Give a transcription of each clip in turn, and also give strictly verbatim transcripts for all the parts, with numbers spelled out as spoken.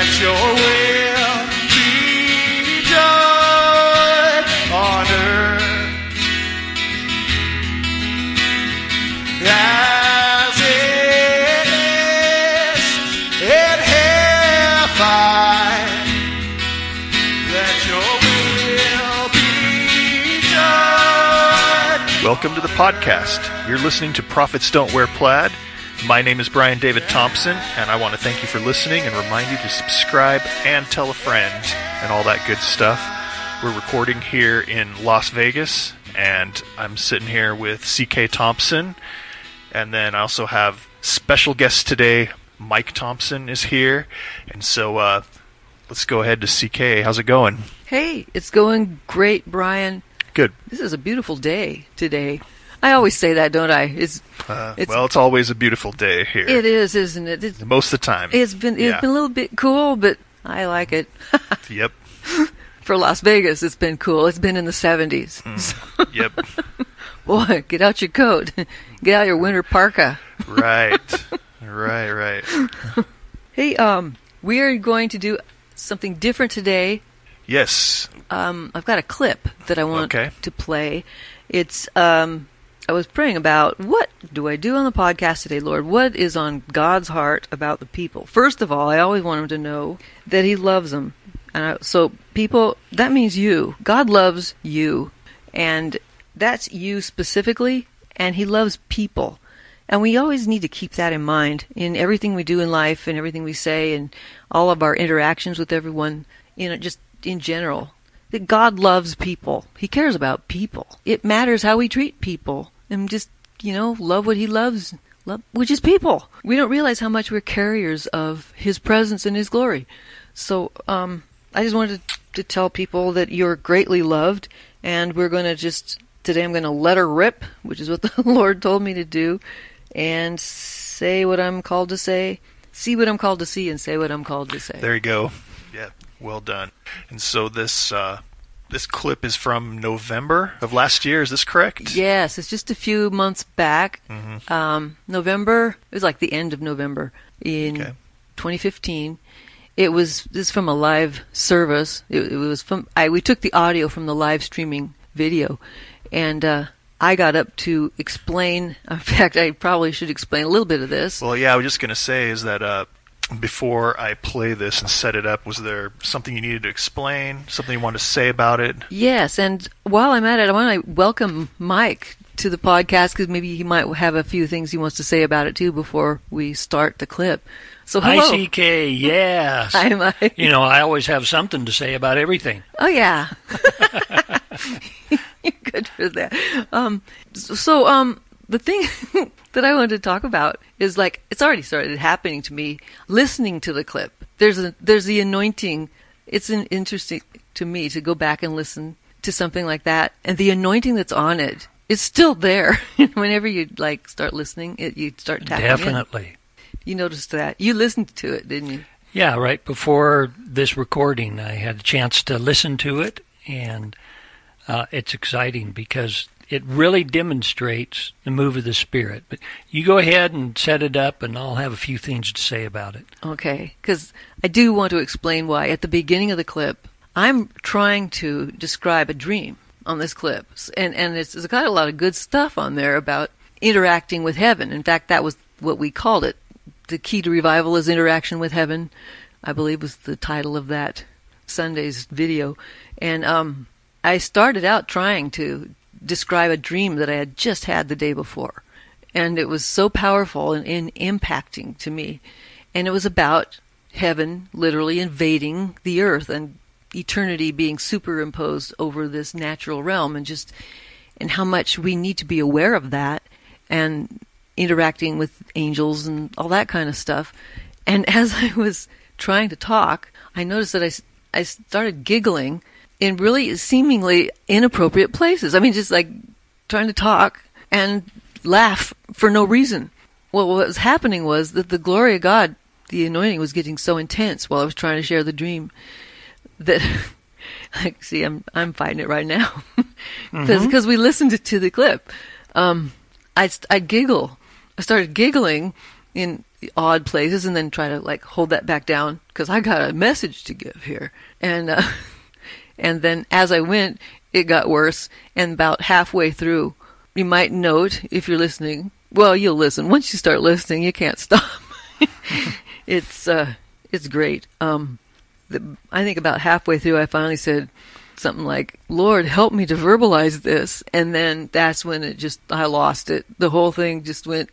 That your will be done on earth as it is in heaven. That your will be done. Welcome to the podcast. You're listening to Prophets Don't Wear Plaid. My name is Brian David Thompson, and I want to thank you for listening and remind you to subscribe and tell a friend and all that good stuff. We're recording here in Las Vegas, and I'm sitting here with C K Thompson, and then I also have special guests today. Mike Thompson is here, and so uh, let's go ahead to C K. How's it going? Hey, it's going great, Brian. Good. This is a beautiful day today. I always say that, don't I? It's, uh, it's well, it's always a beautiful day here. It is, isn't it? It's, Most of the time. It's been it's yeah. been a little bit cool, but I like it. Yep. For Las Vegas, it's been cool. It's been in the seventies. Mm. So Yep. Boy, get out your coat. Get out your winter parka. Right. Right, right. Hey, um, we are going to do something different today. Yes. Um, I've got a clip that I want Okay. to play. It's um, I was praying about what do I do on the podcast today, Lord? What is on God's heart about the people? First of all, I always want them to know that He loves them. And I, so, people, that means you. God loves you, and that's you specifically. And He loves people, and we always need to keep that in mind in everything we do in life, and everything we say, and all of our interactions with everyone. You know, just in general. That God loves people. He cares about people. It matters how we treat people. And just, you know, love what He loves, love, which is people. We don't realize how much we're carriers of His presence and His glory. So, um, I just wanted to, to tell people that you're greatly loved, and we're going to just, today I'm going to let her rip, which is what the Lord told me to do, and say what I'm called to say, see what I'm called to see, and say what I'm called to say. There you go. Yeah. Well done. And so this uh, this clip is from November of last year. Is this correct? Yes, it's just a few months back. Mm-hmm. Um, November, it was like the end of November in Okay. twenty fifteen. It was this is from a live service. It, it was from I we took the audio from the live streaming video, and uh, I got up to explain. In fact, I probably should explain a little bit of this. Well, yeah, I was just going to say is that uh, before I play this and set it up, was there something you needed to explain, something you wanted to say about it? Yes, and while I'm at it, I want to welcome Mike to the podcast because maybe he might have a few things he wants to say about it too before we start the clip. So hello. Hi, C K. Yes. Hi, Mike. You know, I always have something to say about everything. Oh, yeah. You're good for that. Um, so, um, the thing that I wanted to talk about is like it's already started happening to me. Listening to the clip, there's a there's the anointing. It's an interesting to me to go back and listen to something like that, and the anointing that's on it is still there. Whenever you like start listening, it you start tapping in. Definitely. You noticed that. You listened to it, didn't you? Yeah, right before this recording, I had a chance to listen to it, and uh, it's exciting because it really demonstrates the move of the Spirit. But you go ahead and set it up, and I'll have a few things to say about it. Okay, because I do want to explain why. At the beginning of the clip, I'm trying to describe a dream on this clip, and and it's, it's got a lot of good stuff on there about interacting with heaven. In fact, that was what we called it. The key to revival is interaction with heaven, I believe was the title of that Sunday's video. And um, I started out trying to describe a dream that I had just had the day before. And it was so powerful and, and impacting to me. And it was about heaven literally invading the earth and eternity being superimposed over this natural realm, and just and how much we need to be aware of that and interacting with angels and all that kind of stuff. And as I was trying to talk, I noticed that I, I started giggling in really seemingly inappropriate places. I mean, just like trying to talk and laugh for no reason. Well, what was happening was that the glory of God, the anointing, was getting so intense while I was trying to share the dream that, like, see, I'm I'm fighting it right now because Mm-hmm. we listened to, to the clip. Um, I I giggle. I started giggling, in odd places and then try to like hold that back down because I got a message to give here. And uh, and then as I went, it got worse. And about halfway through, you might note if you're listening. Well, you'll listen. Once you start listening, you can't stop. it's uh, it's great. Um, the, I think about halfway through, I finally said something like, "Lord, help me to verbalize this," and then that's when it just I lost it. The whole thing just went.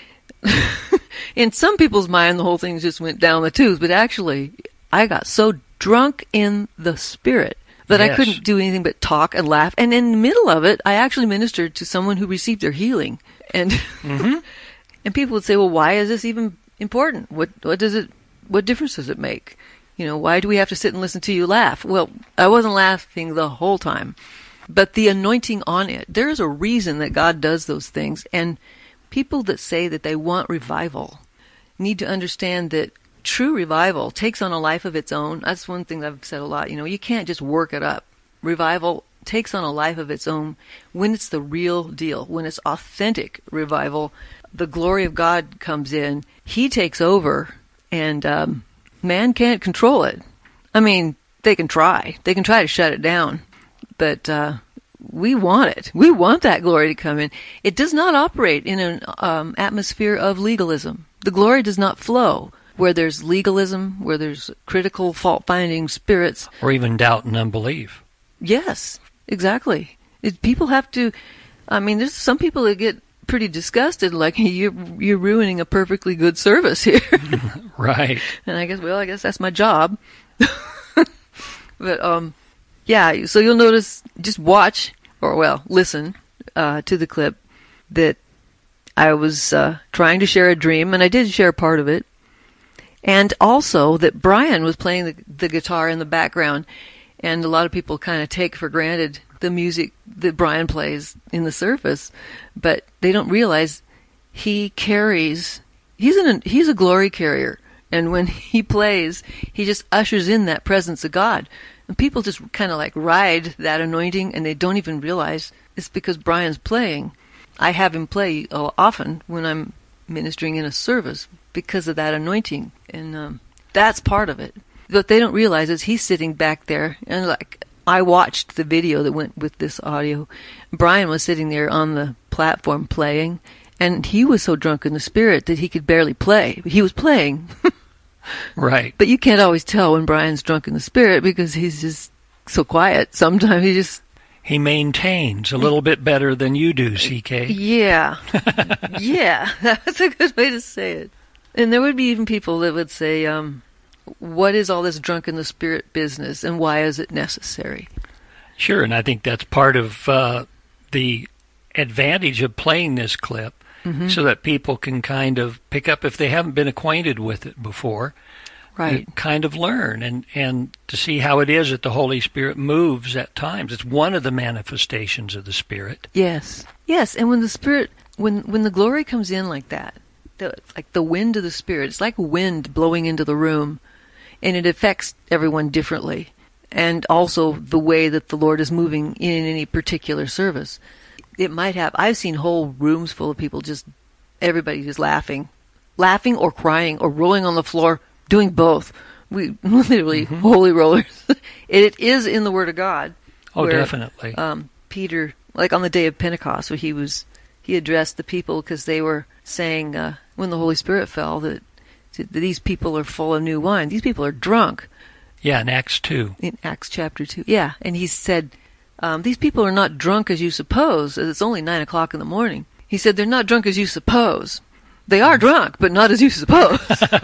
In some people's mind, the whole thing just went down the tubes, but actually, I got so drunk in the Spirit that yes. I couldn't do anything but talk and laugh. And in the middle of it, I actually ministered to someone who received their healing. And mm-hmm. and people would say, "Well, why is this even important? What what does it? What difference does it make? You know, why do we have to sit and listen to you laugh?" Well, I wasn't laughing the whole time, but the anointing on it. There is a reason that God does those things, and people that say that they want revival need to understand that true revival takes on a life of its own. That's one thing that I've said a lot. You know, you can't just work it up. Revival takes on a life of its own when it's the real deal, when it's authentic revival. The glory of God comes in. He takes over, and um, man can't control it. I mean, they can try. They can try to shut it down, but uh, we want it. We want that glory to come in. It does not operate in an um, atmosphere of legalism. The glory does not flow where there's legalism, where there's critical, fault-finding spirits. Or even doubt and unbelief. Yes, exactly. It, people have to, I mean, there's some people that get pretty disgusted, like, you're, you're ruining a perfectly good service here. Right. And I guess, well, I guess that's my job. But, um, yeah, so you'll notice, just watch, or, well, listen uh, to the clip that I was uh, trying to share a dream, and I did share part of it. And also that Brian was playing the, the guitar in the background, and a lot of people kind of take for granted the music that Brian plays in the service, but they don't realize he carries, he's, an, he's a glory carrier, and when he plays, he just ushers in that presence of God. And people just kind of like ride that anointing, and they don't even realize it's because Brian's playing. I have him play uh, often when I'm ministering in a service because of that anointing, and um, that's part of it. What they don't realize is he's sitting back there, and like I watched the video that went with this audio. Brian was sitting there on the platform playing, and he was so drunk in the Spirit that he could barely play. He was playing. Right. But you can't always tell when Brian's drunk in the Spirit because he's just so quiet. Sometimes he just... He maintains a little bit better than you do, C K. Yeah. Yeah, that's a good way to say it. And there would be even people that would say, um, what is all this drunk in the Spirit business, and why is it necessary? Sure, and I think that's part of uh, the advantage of playing this clip, mm-hmm. so that people can kind of pick up, if they haven't been acquainted with it before, right, kind of learn and, and to see how it is that the Holy Spirit moves at times. It's one of the manifestations of the Spirit. Yes. Yes, and when the Spirit, when when the glory comes in like that, the, like the wind of the Spirit, it's like wind blowing into the room, and it affects everyone differently, and also the way that the Lord is moving in any particular service. It might have, I've seen whole rooms full of people just, everybody just laughing, laughing or crying or rolling on the floor, doing both. We literally mm-hmm. holy rollers. It is in the Word of God. Oh, where, definitely. Um, Peter, like on the day of Pentecost, where he was, he addressed the people because they were saying uh, when the Holy Spirit fell that, that these people are full of new wine. These people are drunk. Yeah, in Acts two. In Acts chapter two. Yeah, and he said, um, these people are not drunk as you suppose. It's only nine o'clock in the morning. He said, they're not drunk as you suppose. They are drunk, but not as you suppose.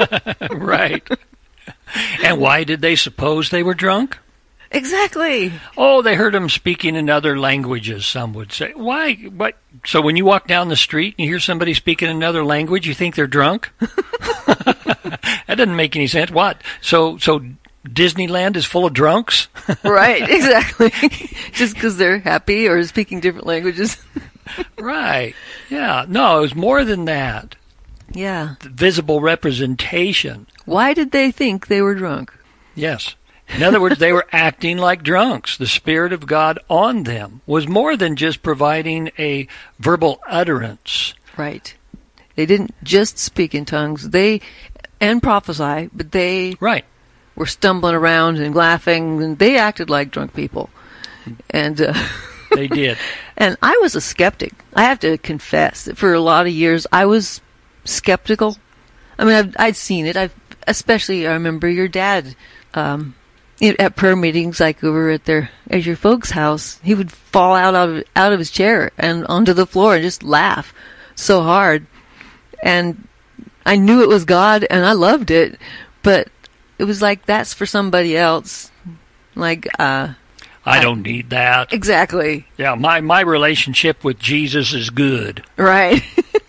Right. And why did they suppose they were drunk? Exactly. Oh, they heard him speaking in other languages, some would say. Why? What? So when you walk down the street and you hear somebody speaking another language, you think they're drunk? That doesn't make any sense. What? So, so Disneyland is full of drunks? Right, exactly. Just because they're happy or speaking different languages. Right. Yeah. No, it was more than that. Yeah. The visible representation. Why did they think they were drunk? Yes. In other words, they were acting like drunks. The Spirit of God on them was more than just providing a verbal utterance. Right. They didn't just speak in tongues. They and prophesy, but they right. were stumbling around and laughing, and they acted like drunk people. And uh, they did. And I was a skeptic. I have to confess that for a lot of years I was skeptical. I mean, I've, I'd seen it. I've especially I remember your dad um, at prayer meetings, like over at their at your folks' house. He would fall out of out of his chair and onto the floor and just laugh so hard. And I knew it was God, and I loved it, but it was like, that's for somebody else. Like, uh... I don't I, need that. Exactly. Yeah, my, my relationship with Jesus is good. Right.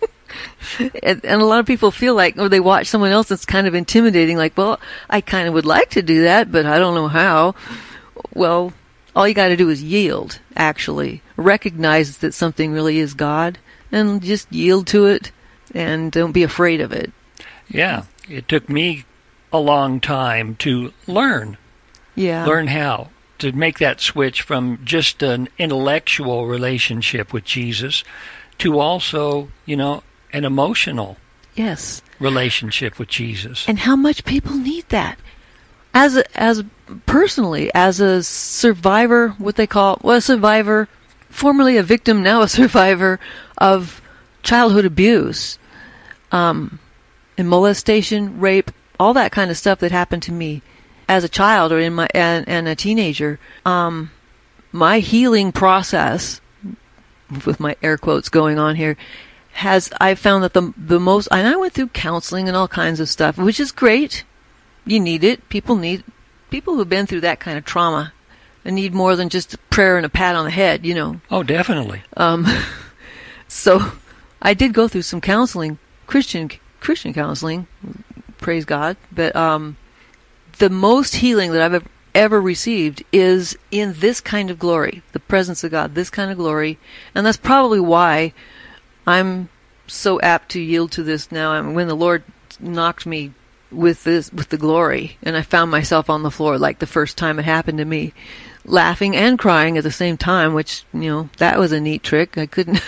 and, and a lot of people feel like, or they watch someone else that's kind of intimidating, like, well, I kind of would like to do that, but I don't know how. Well, all you got to do is yield, actually. Recognize that something really is God, and just yield to it. And don't be afraid of it. Yeah, it took me a long time to learn. Yeah. Learn how to make that switch from just an intellectual relationship with Jesus to also, you know, an emotional yes relationship with Jesus. And how much people need that. As a, as personally, as a survivor, what they call, well, a survivor, formerly a victim, now a survivor of childhood abuse, um, and molestation, rape, all that kind of stuff that happened to me as a child or in my and, and a teenager. Um, my healing process, with my air quotes going on here, has I found that the the most, and I went through counseling and all kinds of stuff, which is great. You need it. People need people who've been through that kind of trauma. They need more than just a prayer and a pat on the head, you know. Oh, definitely. Um, so. I did go through some counseling, Christian Christian counseling, praise God, but um, the most healing that I've ever, ever received is in this kind of glory, the presence of God, this kind of glory, and that's probably why I'm so apt to yield to this now. I mean, when the Lord knocked me with this, with the glory, and I found myself on the floor like the first time it happened to me, laughing and crying at the same time, which, you know, that was a neat trick. I couldn't...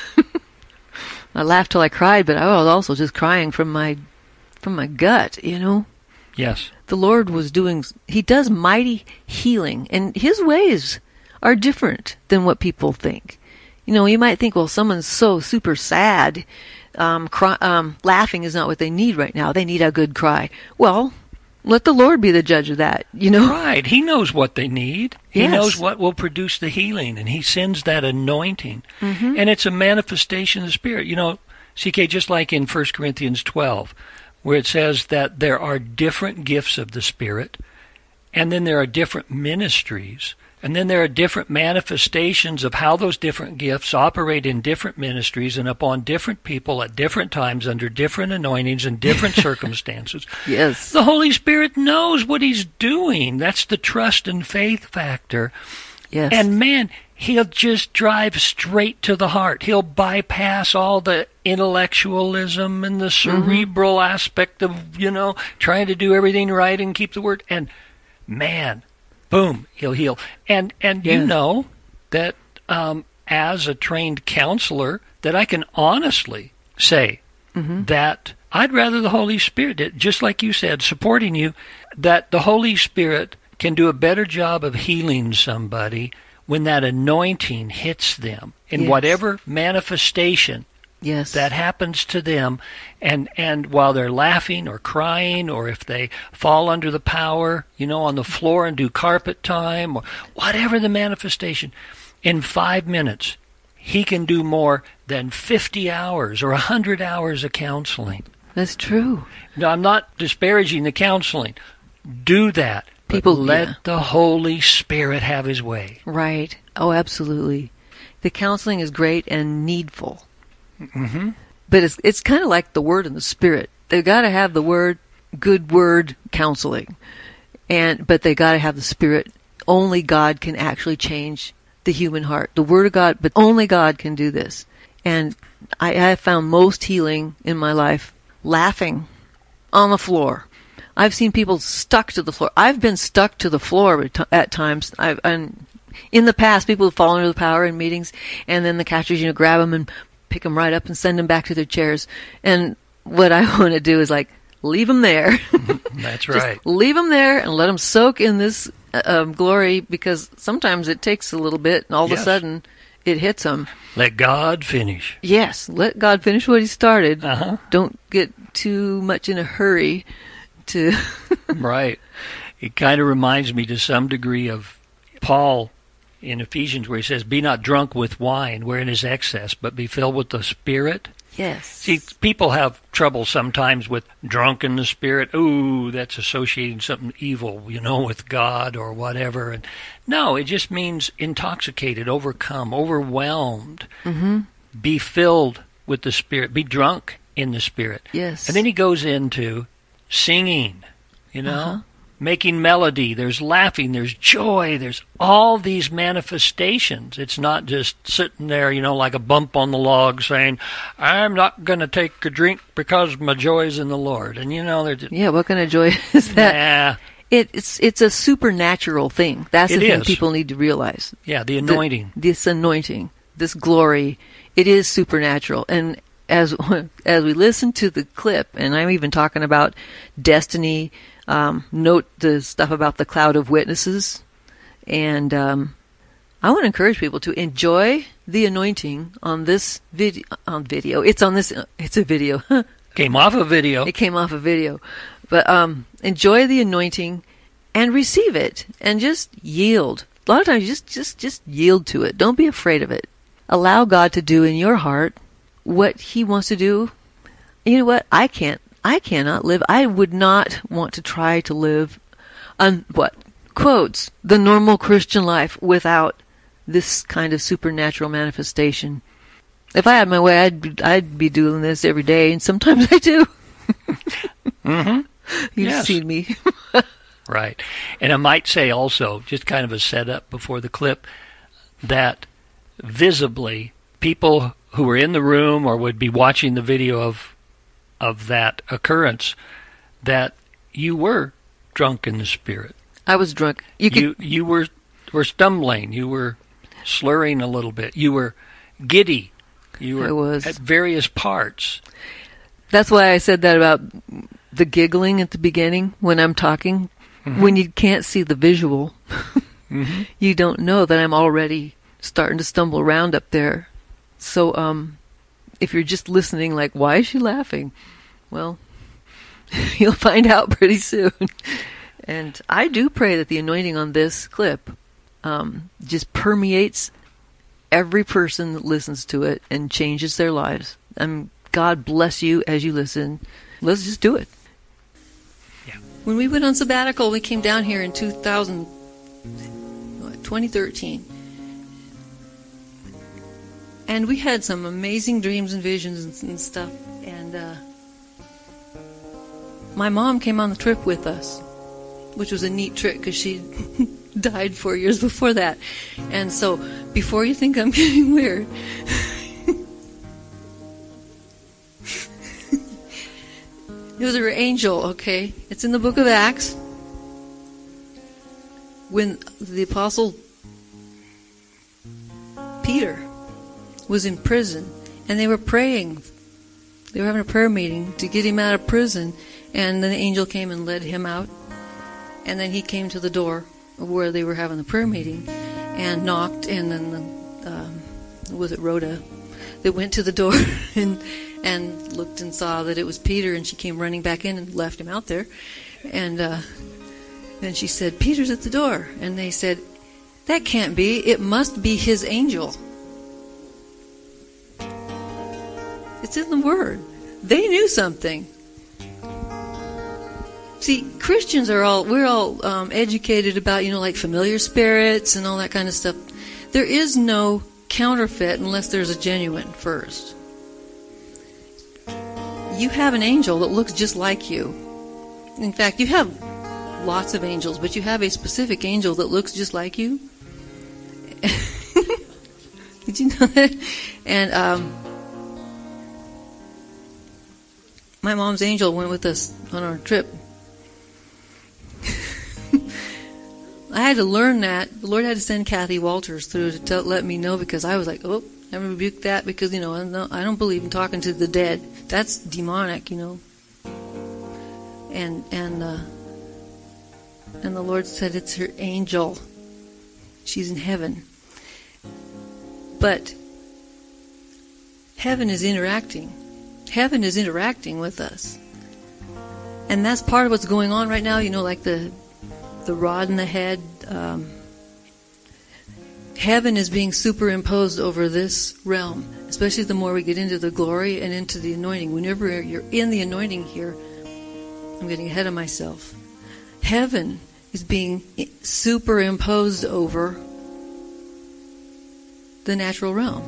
I laughed till I cried, but I was also just crying from my from my gut, you know? Yes. The Lord was doing, He does mighty healing, and His ways are different than what people think. You know, you might think, well, someone's so super sad, um, cry, um, laughing is not what they need right now. They need a good cry. Well, let the Lord be the judge of that, you know? Right. He knows what they need. He yes. knows what will produce the healing, and He sends that anointing. Mm-hmm. And it's a manifestation of the Spirit. You know, C K, just like in First Corinthians twelve, where it says that there are different gifts of the Spirit, and then there are different ministries, and then there are different manifestations of how those different gifts operate in different ministries and upon different people at different times under different anointings and different circumstances. Yes. The Holy Spirit knows what He's doing. That's the trust and faith factor. Yes. And man, He'll just drive straight to the heart. He'll bypass all the intellectualism and the cerebral mm-hmm. aspect of, you know, trying to do everything right and keep the word. And man, boom, He'll heal. And and yes. you know that um, as a trained counselor, that I can honestly say mm-hmm. that I'd rather the Holy Spirit, just like you said, supporting you, that the Holy Spirit can do a better job of healing somebody when that anointing hits them in yes. whatever manifestation yes. that happens to them, and, and while they're laughing or crying, or if they fall under the power, you know, on the floor and do carpet time, or whatever the manifestation, in five minutes, He can do more than fifty hours or one hundred hours of counseling. That's true. Now, I'm not disparaging the counseling. Do that. People but let yeah. the Holy Spirit have His way. Right. Oh, absolutely. The counseling is great and needful. Mm-hmm. But it's it's kind of like the Word and the Spirit. They've got to have the Word, good Word counseling, and but they got to have the Spirit. Only God can actually change the human heart. The Word of God, but only God can do this. And I, I have found most healing in my life laughing on the floor. I've seen people stuck to the floor. I've been stuck to the floor at times. I've, and in the past, people have fallen under the power in meetings, and then the catchers, you know, grab them and pick them right up and send them back to their chairs. And what I want to do is like leave them there. That's Just right. leave them there and let them soak in this um, glory, because sometimes it takes a little bit and all Yes. of a sudden it hits them. Let God finish. Yes, let God finish what he started. Uh-huh. Don't get too much in a hurry to... Right. It kind of reminds me to some degree of Paul in Ephesians, where he says, "Be not drunk with wine, wherein is excess, but be filled with the Spirit." Yes. See, people have trouble sometimes with drunk in the Spirit. Ooh, that's associating something evil, you know, with God or whatever. And no, it just means intoxicated, overcome, overwhelmed. Mm-hmm. Be filled with the Spirit. Be drunk in the Spirit. Yes. And then he goes into singing, you know, Uh-huh. making melody. There's laughing. There's joy. There's all these manifestations. It's not just sitting there, you know, like a bump on the log saying, "I'm not going to take a drink because my joy is in the Lord." And, you know, they're just, Yeah, what kind of joy is that? nah. It, it's it's a supernatural thing. That's the It thing is. people need to realize. Yeah, the The- anointing. this anointing, this glory, it is supernatural. And as as we listen to the clip, and I'm even talking about destiny, um, note the stuff about the cloud of witnesses, and um, I want to encourage people to enjoy the anointing on this video. On video, it's on this. It's a video. Came off a video. It came off a video. But um, enjoy the anointing and receive it and just yield. A lot of times, just, just, just yield to it. Don't be afraid of it. Allow God to do in your heart what he wants to do. You know what? I can't, I cannot live. I would not want to try to live on what? Quotes, the normal Christian life without this kind of supernatural manifestation. If I had my way, I'd be, I'd be doing this every day, and sometimes I do. Mm-hmm. You've Yes. seen me. Right. And I might say also, just kind of a setup before the clip, that visibly people who were in the room or would be watching the video of of that occurrence, that you were drunk in the Spirit. I was drunk. You could, You you were were stumbling. You were slurring a little bit. You were giddy. You were I was. at various parts. That's why I said that about the giggling at the beginning when I'm talking. Mm-hmm. When you can't see the visual, Mm-hmm. you don't know that I'm already starting to stumble around up there. So, um, if you're just listening, like, why is she laughing? Well, you'll find out pretty soon. And I do pray that the anointing on this clip um, just permeates every person that listens to it and changes their lives. And God bless you as you listen. Let's just do it. Yeah. When we went on sabbatical, we came down here in two thousand, what, twenty thirteen. And we had some amazing dreams and visions and, and stuff. And uh, my mom came on the trip with us, which was a neat trick because she died four years before that. And so, before you think I'm getting weird, it was her angel, okay? It's in the book of Acts. When the apostle Peter was in prison, and they were praying. They were having a prayer meeting to get him out of prison, and then the angel came and led him out. And then he came to the door where they were having the prayer meeting and knocked, and then the, um, was it Rhoda that went to the door and and looked and saw that it was Peter, and she came running back in and left him out there. And uh, then she said, "Peter's at the door." And they said, "That can't be. It must be his angel." It's in the Word. They knew something. See, Christians are all, we're all um, educated about, you know, like familiar spirits and all that kind of stuff. There is no counterfeit unless there's a genuine first. You have an angel that looks just like you. In fact, you have lots of angels, but you have a specific angel that looks just like you. Did you know that? And um, my mom's angel went with us on our trip. I had to learn that. The Lord had to send Kathy Walters through to tell, let me know, because I was like, oh, I rebuke that because, you know, I don't, I don't believe in talking to the dead, that's demonic, you know. And and uh, and the Lord said it's her angel. She's in heaven. But heaven is interacting. Heaven is interacting with us. And that's part of what's going on right now, you know, like the the rod in the head. Um, heaven is being superimposed over this realm, especially the more we get into the glory and into the anointing. Whenever you're in the anointing here, I'm getting ahead of myself. Heaven is being superimposed over the natural realm.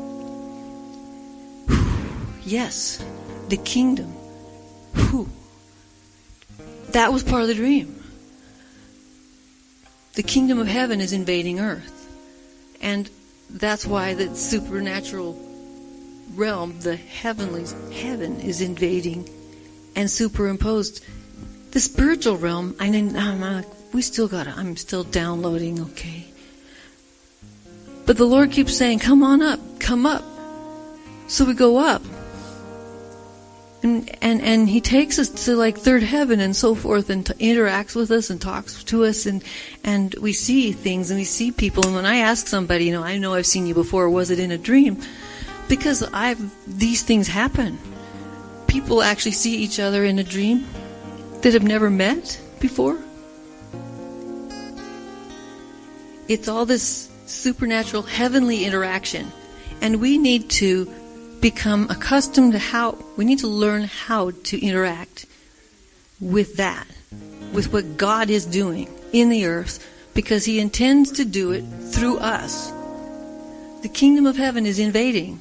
Yes, the kingdom. Whew. That was part of the dream. The kingdom of heaven is invading earth. And that's why the supernatural realm, the heavenlies, heaven is invading and superimposed. The spiritual realm, I mean, I'm not, we still got I'm still downloading, okay. But the Lord keeps saying, come on up, come up. So we go up. And, and and he takes us to like third heaven and so forth, and t- interacts with us and talks to us, and and we see things and we see people. And when I ask somebody, you know, I know I've seen you before, was it in a dream? Because I've these things happen. People actually see each other in a dream that have never met before. It's all this supernatural, heavenly interaction, and we need to become accustomed to how, we need to learn how to interact with that, with what God is doing in the earth, because he intends to do it through us. The kingdom of heaven is invading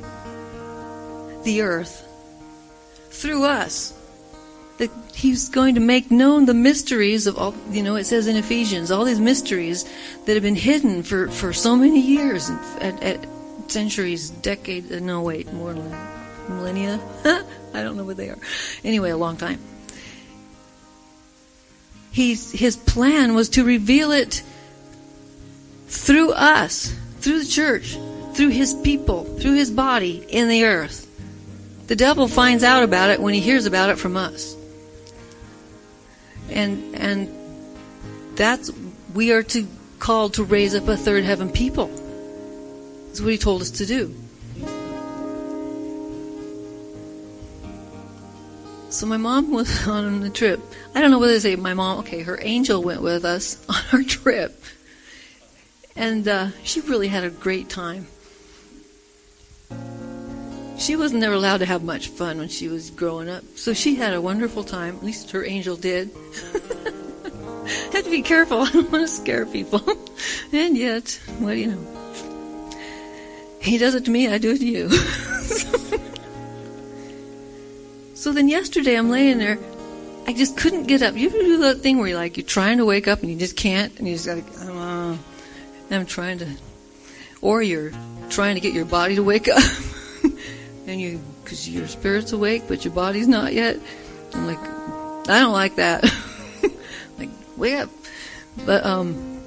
the earth through us. That he's going to make known the mysteries of all, you know, it says in Ephesians, all these mysteries that have been hidden for, for so many years, at, at centuries, decades, no wait, more than millennia. I don't know what they are. Anyway, a long time. He's, his plan was to reveal it through us, through the church, through his people, through his body in the earth. The devil finds out about it when he hears about it from us. And and that's, we are to called to raise up a third heaven people. That's what he told us to do. So my mom was on the trip. I don't know whether to say my mom, okay, her angel went with us on our trip. And uh, she really had a great time. She wasn't never allowed to have much fun when she was growing up. So she had a wonderful time. At least her angel did. Have to be careful. I don't want to scare people. And yet, what do you know? He does it to me, I do it to you. So then yesterday I'm laying there. I just couldn't get up. You ever do that thing where you're like, you're trying to wake up and you just can't? And you just got to, uh, I'm trying to. Or you're trying to get your body to wake up. And you, because your spirit's awake, but your body's not yet. I'm like, I don't like that. Like, wake up. But um,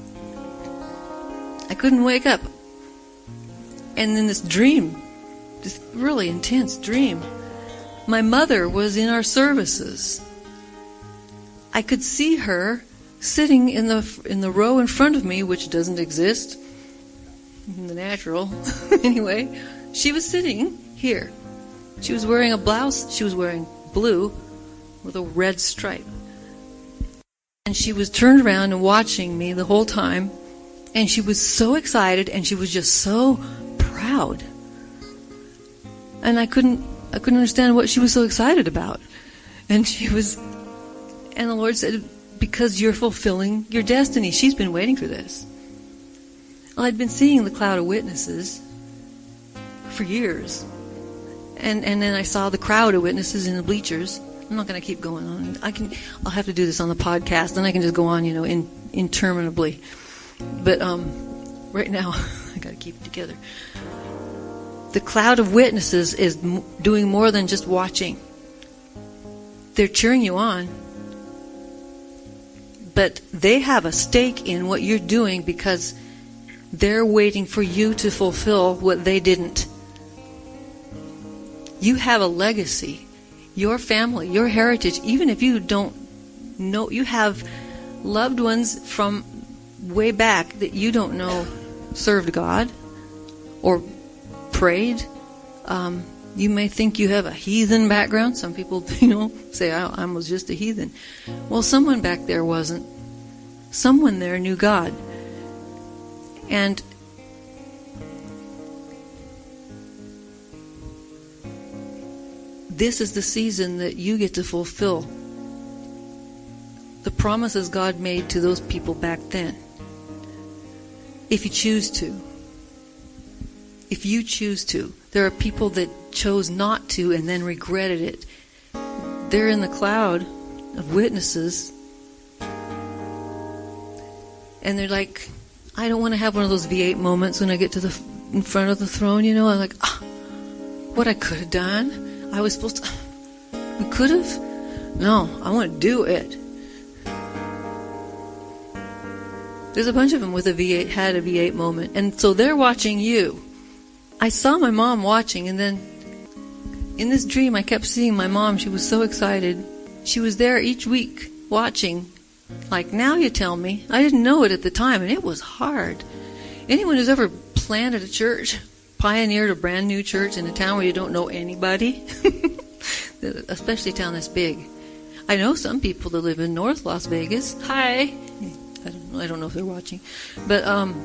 I couldn't wake up. And then this dream, this really intense dream, my mother was in our services. I could see her sitting in the in the row in front of me, which doesn't exist in the natural. Anyway, she was sitting here. She was wearing a blouse. She was wearing blue with a red stripe. And she was turned around and watching me the whole time. And she was so excited, and she was just so proud. And I couldn't I couldn't understand what she was so excited about. And she was and the Lord said, because you're fulfilling your destiny. She's been waiting for this. Well, I'd been seeing the cloud of witnesses for years. And and then I saw the crowd of witnesses in the bleachers. I'm not going to keep going on. I can I'll have to do this on the podcast, then I can just go on, you know, in, interminably. But um right now I got to keep it together. The cloud of witnesses is m- doing more than just watching. They're cheering you on. But they have a stake in what you're doing because they're waiting for you to fulfill what they didn't. You have a legacy. Your family, your heritage, even if you don't know, you have loved ones from way back that you don't know served God or prayed. Um, you may think you have a heathen background. Some people, you know, say, I, I was just a heathen. Well, someone back there wasn't. Someone there knew God. And this is the season that you get to fulfill the promises God made to those people back then. If you choose to. If you choose to. There are people that chose not to and then regretted it. They're in the cloud of witnesses. And they're like, I don't want to have one of those V eight moments when I get to the in front of the throne, you know. I'm like, ah, what I could have done. I was supposed to. We could have. No, I want to do it. There's a bunch of them with a V eight, had a V eight moment. And so they're watching you. I saw my mom watching, and then in this dream I kept seeing my mom. She was so excited. She was there each week watching. Like, now you tell me. I didn't know it at the time, and it was hard. Anyone who's ever planted a church, pioneered a brand new church in a town where you don't know anybody, especially a town this big. I know some people that live in North Las Vegas. Hi. I don't know, I don't know if they're watching. But um,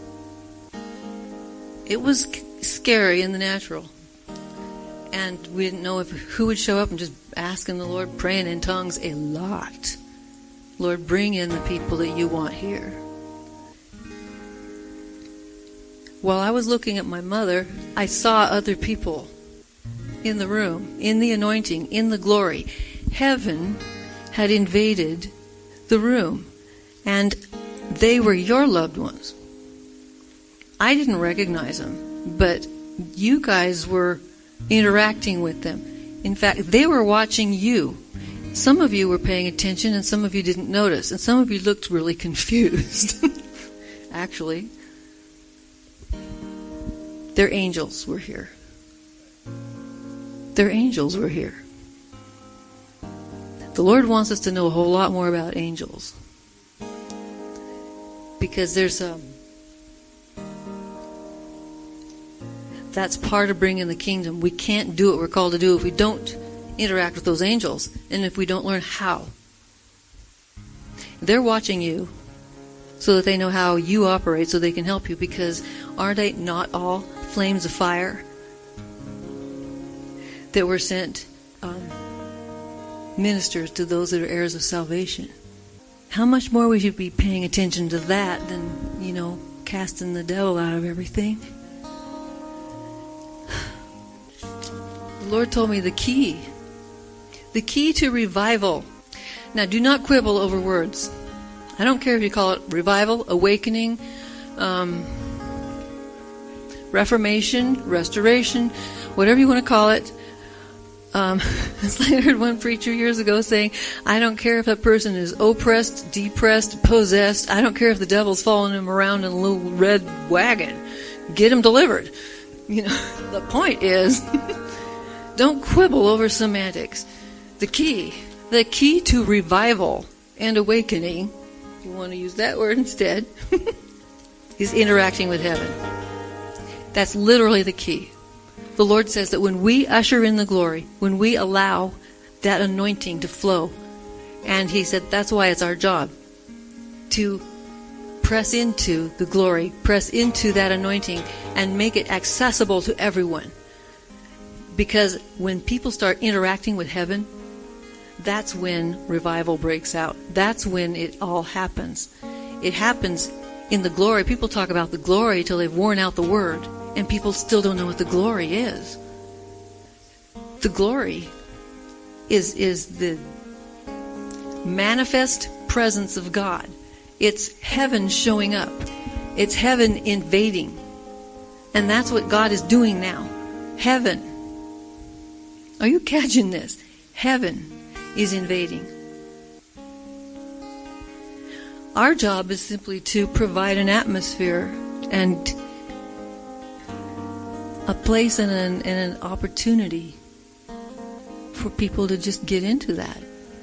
it was scary in the natural. And we didn't know if who would show up, and just asking the Lord, praying in tongues a lot. Lord, bring in the people that you want here. While I was looking at my mother, I saw other people in the room, in the anointing, in the glory. Heaven had invaded the room, and they were your loved ones. I didn't recognize them, but you guys were interacting with them. In fact, they were watching you. Some of you were paying attention, and some of you didn't notice, and some of you looked really confused. Actually, their angels were here. Their angels were here. The Lord wants us to know a whole lot more about angels, because there's um, that's part of bringing the kingdom. We can't do what we're called to do if we don't interact with those angels, and if we don't learn how. They're watching you so that they know how you operate, so they can help you, because aren't they not all flames of fire that were sent um, ministers to those that are heirs of salvation? How much more we should be paying attention to that than, you know, casting the devil out of everything. The Lord told me the key The key to revival. Now, do not quibble over words. I don't care if you call it revival, awakening, um, reformation, restoration, whatever you want to call it. Um, it's like I heard one preacher years ago saying, I don't care if that person is oppressed, depressed, possessed. I don't care if the devil's following him around in a little red wagon. Get him delivered. You know, the point is, don't quibble over semantics. The key, the key to revival and awakening, if you want to use that word instead, is interacting with heaven. That's literally the key. The Lord says that when we usher in the glory, when we allow that anointing to flow, and He said that's why it's our job to press into the glory, press into that anointing, and make it accessible to everyone. Because when people start interacting with heaven, that's when revival breaks out. That's when it all happens. It happens in the glory. People talk about the glory till they've worn out the word, and people still don't know what the glory is. The glory is is the manifest presence of God. It's heaven showing up. It's heaven invading. And that's what God is doing now. Heaven. Are you catching this? Heaven is invading. Our job is simply to provide an atmosphere and a place and an, and an opportunity for people to just get into that.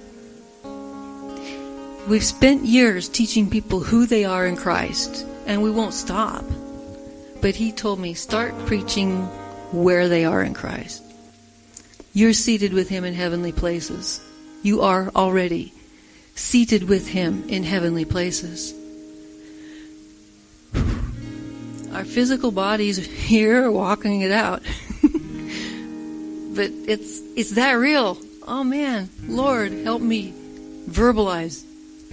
We've spent years teaching people who they are in Christ, and we won't stop. But he told me, start preaching where they are in Christ. You're seated with him in heavenly places. You are already seated with him in heavenly places. Our physical bodies here are walking it out. But it's it's that real. Oh man, Lord, help me verbalize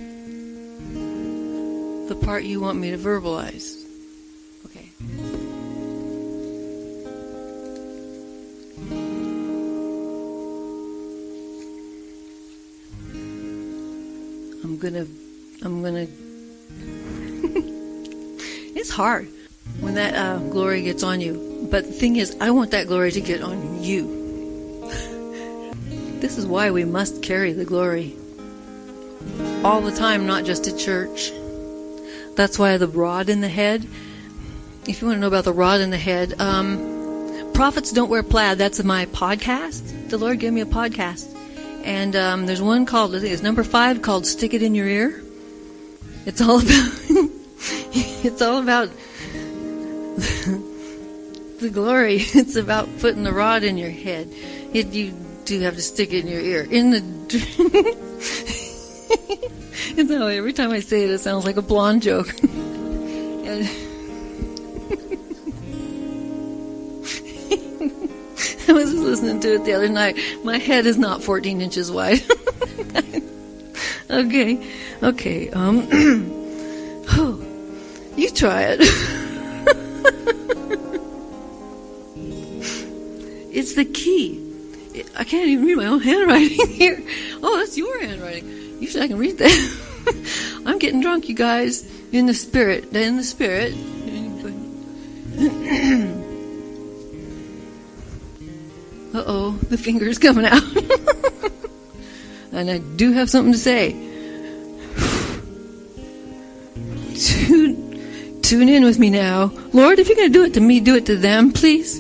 the part you want me to verbalize. Okay. I'm gonna, I'm gonna, it's hard when that uh, glory gets on you. But the thing is, I want that glory to get on you. This is why we must carry the glory all the time, not just at church. That's why the rod in the head, if you want to know about the rod in the head, um, Prophets Don't Wear Plaid, that's my podcast. The Lord gave me a podcast. And um, there's one called, I think it's number five, called Stick It in Your Ear. It's all about, it's all about the glory. It's about putting the rod in your head. It, you do have to stick it in your ear. In the, it's that way. Every time I say it, it sounds like a blonde joke. And I was listening to it the other night. My head is not fourteen inches wide. okay, okay. Um, oh, you try it. It's the key. I can't even read my own handwriting here. Oh, that's your handwriting. Usually I can read that. I'm getting drunk, you guys. In the spirit. In the spirit. Uh-oh, the finger's coming out. And I do have something to say. Tune, tune in with me now. Lord, if you're going to do it to me, do it to them, please.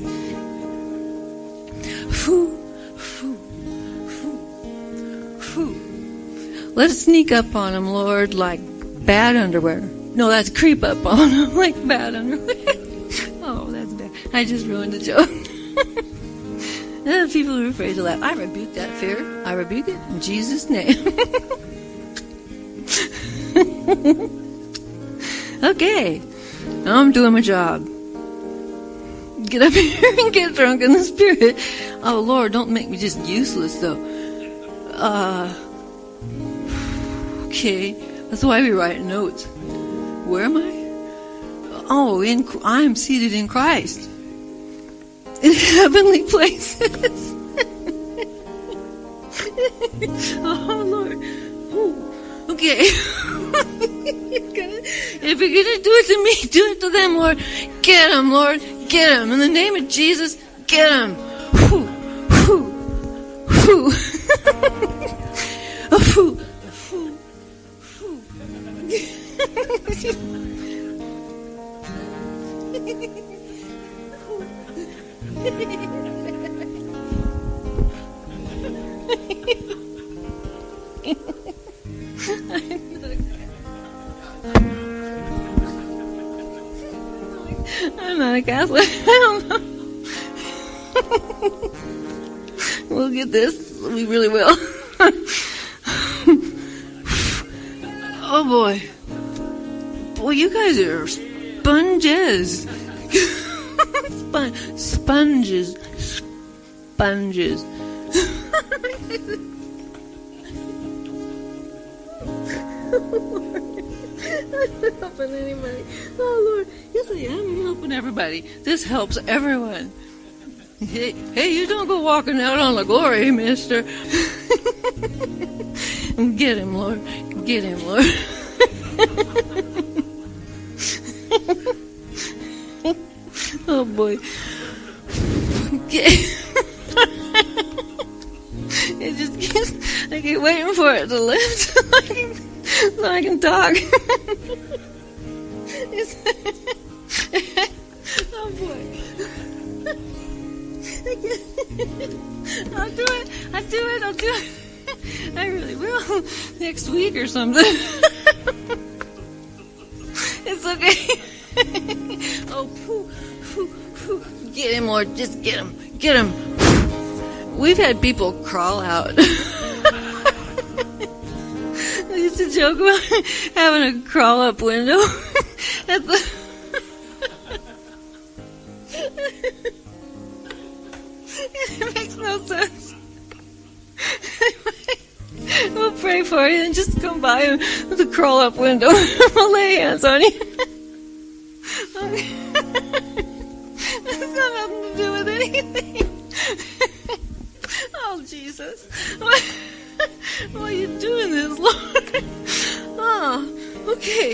Phoo, phoo, phoo, phoo. Let it sneak up on them, Lord, like bad underwear. No, that's creep up on them like bad underwear. Oh, that's bad. I just ruined the joke. People are afraid to laugh. I rebuke that fear. I rebuke it in Jesus' name. Okay. Now I'm doing my job. Get up here and get drunk in the spirit. Oh, Lord, don't make me just useless, though. Uh, okay. That's why we write notes. Where am I? Oh, in I'm seated in Christ. In heavenly places. Oh, Lord. Ooh. Okay. If you're going to do it to me, do it to them, Lord. Get them, Lord. Get them. In the name of Jesus, get them. Whew. Whew. Whew. Whew. Whew. I'm not a Catholic. I don't know. We'll get this. We really will. Oh boy. Boy, you guys are sponges. Spon- sponges. Sponges. I'm not helping anybody. Oh, Lord. Yes, I am helping everybody. This helps everyone. Hey, hey, you don't go walking out on the glory, mister. Get him, Lord. Get him, Lord. Oh, boy. Okay. It just keeps, I keep waiting for it to lift so I can, so I can talk. Oh, boy. I'll do it. I'll do it. I'll do it. I really will. Next week or something. It's okay. Oh, phew, phew, phew. Get him, Lord. Just get him. Get him. We've had people crawl out. I used to joke about having a crawl-up window at the... It makes no sense. We'll pray for you and just come by with a crawl-up window. We'll lay hands on you. Okay. It's got nothing to do with anything. Oh, Jesus. Why, why are you doing this, Lord? Oh, okay.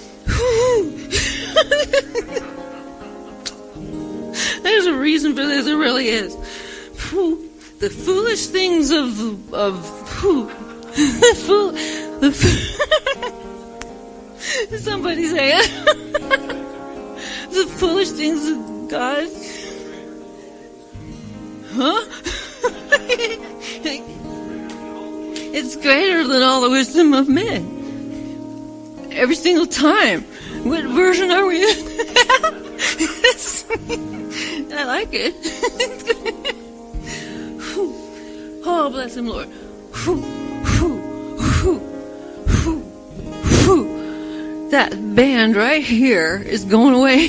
There's a reason for this. There really is. The foolish things of of the fool. The somebody say it. The foolish things of God. Huh? It's greater than all the wisdom of men. Every single time. What version are we in? I like it. Oh, bless him, Lord. That band right here is going away.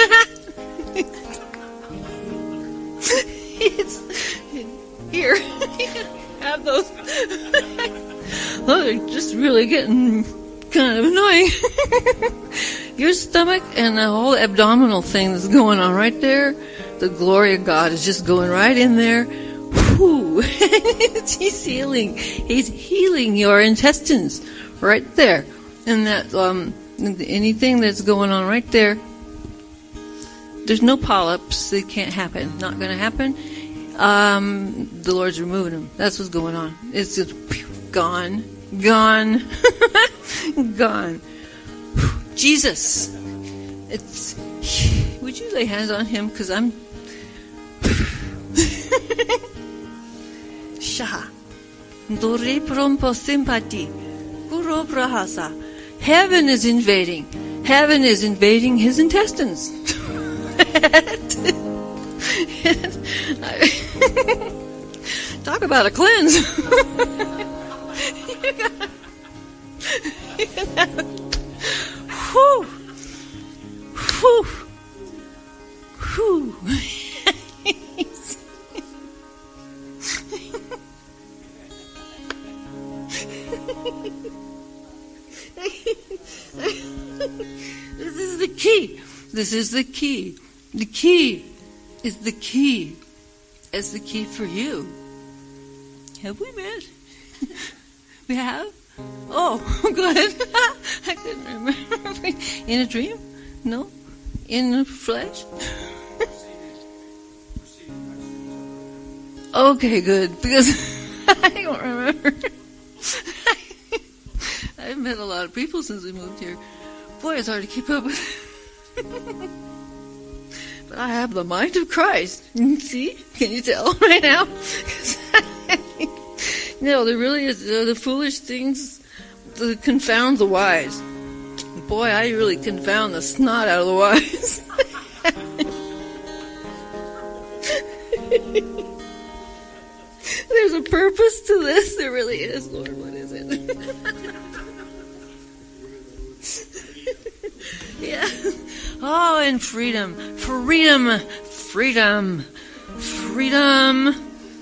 It's here. Have those. Oh, they're just really getting kind of annoying. Your stomach and the whole abdominal thing that's going on right there, the glory of God is just going right in there. Whew. He's healing. He's healing your intestines right there. And that, um, anything that's going on right there, there's no polyps. It can't happen. Not going to happen. Um, the Lord's removing them. That's what's going on. It's just gone. Gone. Gone. Jesus. It's. Would you lay hands on him? Because I'm. Shah. Dore prompo simpati. Guru prahasa. Heaven is invading. Heaven is invading his intestines. Talk about a cleanse. You got, you got, whew, whew, whew. This is the key. This is the key. The key is the key. It's the key for you. Have we met? We have? Oh, good. I couldn't remember. In a dream? No? In the flesh? Okay, good. Because I don't remember. I've met a lot of people since we moved here. Boy, it's hard to keep up with. But I have the mind of Christ. See? Can you tell right now? No, there really is. Uh, the foolish things that confound the wise. Boy, I really confound the snot out of the wise. There's a purpose to this. There really is, Lord. What is it? Yeah. Oh, and freedom. Freedom. Freedom. Freedom.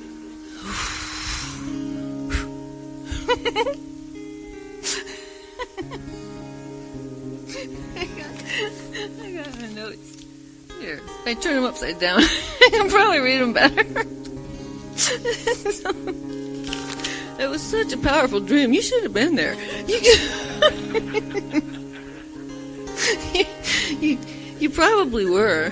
I got, I got my notes. Here. I turn them upside down. I can probably read them better. It was such a powerful dream. You should have been there. You, you, you, you probably were.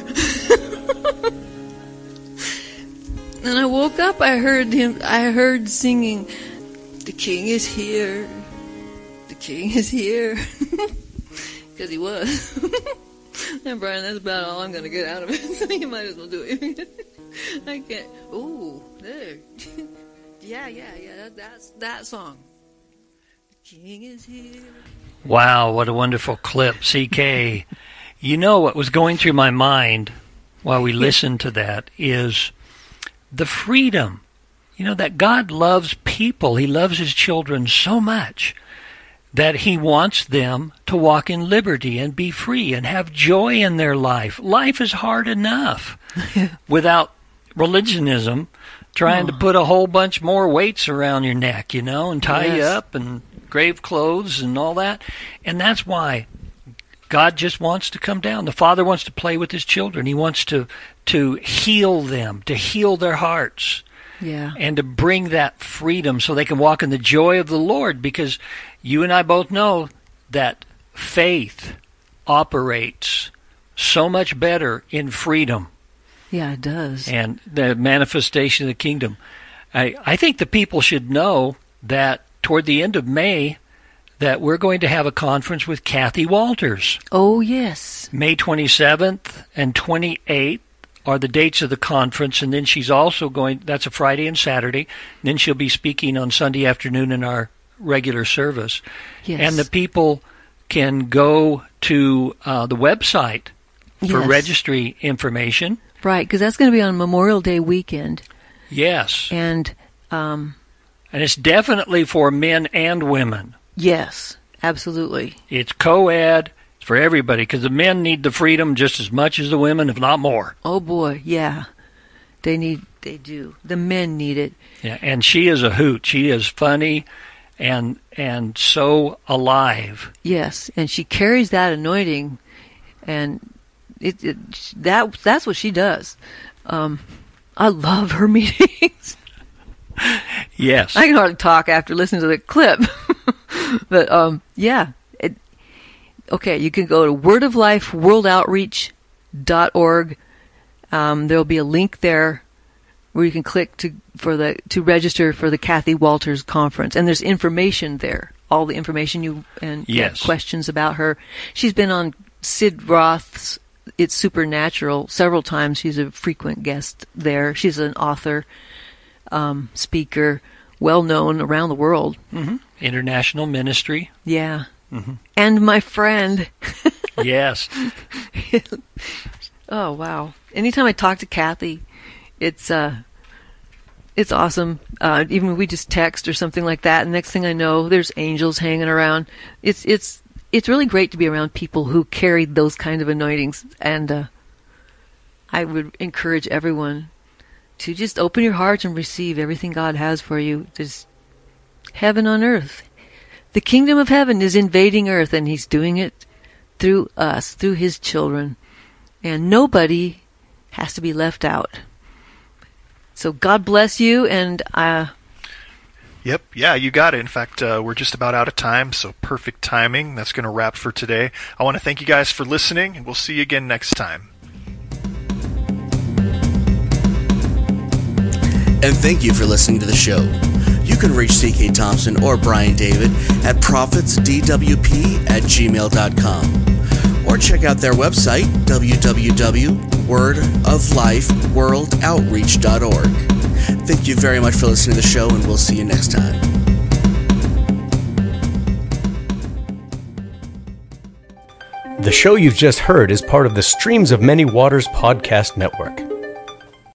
And I woke up. I heard him. I heard singing, "The King is here. The King is here." Because he was. And Brian, that's about all I'm going to get out of it. So you might as well do it. I can't. Ooh, there. yeah, yeah, yeah. That, that's that song. The King is here. Wow, what a wonderful clip, C K. You know what was going through my mind while we listened to that is the freedom. You know, that God loves people. He loves his children so much that he wants them to walk in liberty and be free and have joy in their life. Life is hard enough without religionism trying oh. to put a whole bunch more weights around your neck, you know, and tie yes. you up and grave clothes and all that. And that's why God just wants to come down. The Father wants to play with his children. He wants to to heal them, to heal their hearts. Yeah. And to bring that freedom so they can walk in the joy of the Lord, because you and I both know that faith operates so much better in freedom. Yeah, it does. And the manifestation of the kingdom. I, I think the people should know that toward the end of May that we're going to have a conference with Kathy Walters. Oh, yes. May twenty-seventh and twenty-eighth. Are the dates of the conference, and then she's also going, that's a Friday and Saturday, and then she'll be speaking on Sunday afternoon in our regular service. Yes. And the people can go to uh, the website for yes. registry information. Right, because that's going to be on Memorial Day weekend. Yes. And um, and it's definitely for men and women. Yes, absolutely. It's co-ed. For everybody, because the men need the freedom just as much as the women, if not more. Oh boy, yeah, they need, they do. The men need it. Yeah, and she is a hoot. She is funny, and and so alive. Yes, and she carries that anointing, and it, it that that's what she does. Um, I love her meetings. Yes, I can hardly talk after listening to the clip, but um, yeah. Okay, you can go to word of life world outreach dot org. Um, there'll be a link there where you can click to for the to register for the Kathy Walters conference, and there's information there, all the information you and yes. questions about her. She's been on Sid Roth's It's Supernatural several times. She's a frequent guest there. She's an author, um, speaker, well known around the world. Mm-hmm. International ministry. Yeah. Mm-hmm. And my friend. Yes. Oh, wow. Anytime I talk to Kathy, it's uh, it's awesome. Uh, even when we just text or something like that, and next thing I know, there's angels hanging around. It's it's it's really great to be around people who carry those kind of anointings, and uh, I would encourage everyone to just open your heart and receive everything God has for you. Just heaven on earth. The kingdom of heaven is invading earth, and he's doing it through us, through his children. And nobody has to be left out. So God bless you, and uh Yep, yeah, you got it. In fact, uh, we're just about out of time, so perfect timing. That's going to wrap for today. I want to thank you guys for listening, and we'll see you again next time. And thank you for listening to the show. You can reach C K Thompson or Brian David at prophets d w p at gmail dot com, or check out their website, w w w dot word of life world outreach dot org. Thank you very much for listening to the show, and we'll see you next time. The show you've just heard is part of the Streams of Many Waters podcast network.